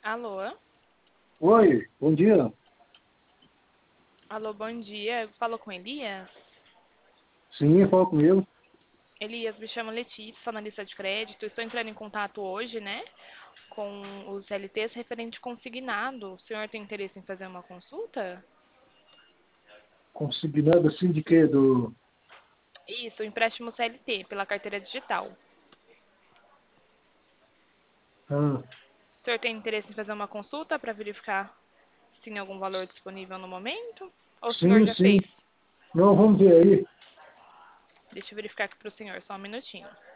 Alô? Oi, bom dia. Alô, bom dia. Falou com Elias? Sim, fala comigo. Elias, me chamo Letícia, sou analista de crédito. Estou entrando em contato hoje, né, com os CLTs referente consignado. O senhor tem interesse em fazer uma consulta? Consignado assim de quê? Isso, empréstimo CLT, pela carteira digital. Ah, O senhor tem interesse em fazer uma consulta para verificar se tem algum valor disponível no momento? Ou o senhor sim, já sim. fez? Não, vamos ver aí. Deixa eu verificar aqui para o senhor, só um minutinho.